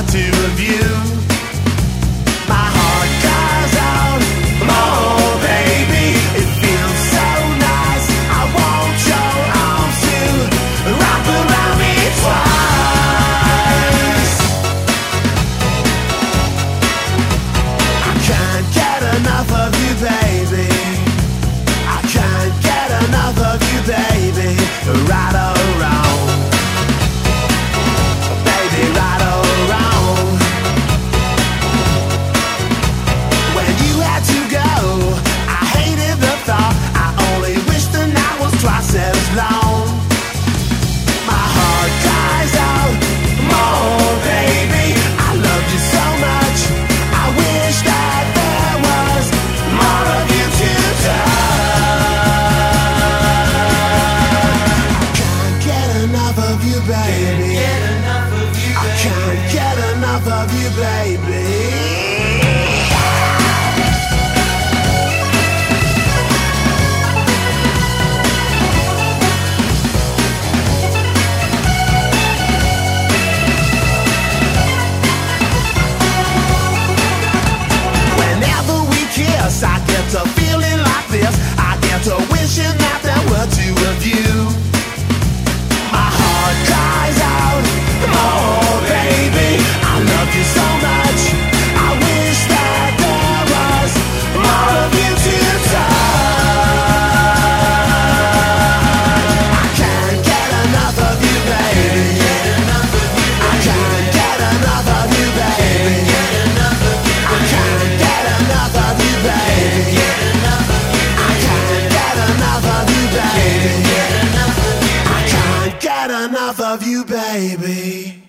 the two of you. My heart cries out, oh baby, it feels so nice. I want your arms to wrap around me twice. I can't get enough of you, baby. I can't get enough of you, baby. Right or wrong, baby, right or wrong. When you had to go, I hated the thought. I only wish the night was twice as long. My heart cries out, oh baby, I love you so much. I wish that there was more of you to baby. I can't get enough of you, baby. Whenever we kiss, I get to feeling like this. I get to wishing that there were two of you. Cries out, oh baby, I love you so much. I wish that there was more of you to touch. I can't get enough of you, baby. I can't get enough of you, baby. I can't get enough of you, baby. I can't get enough of you, baby. Enough of you, baby.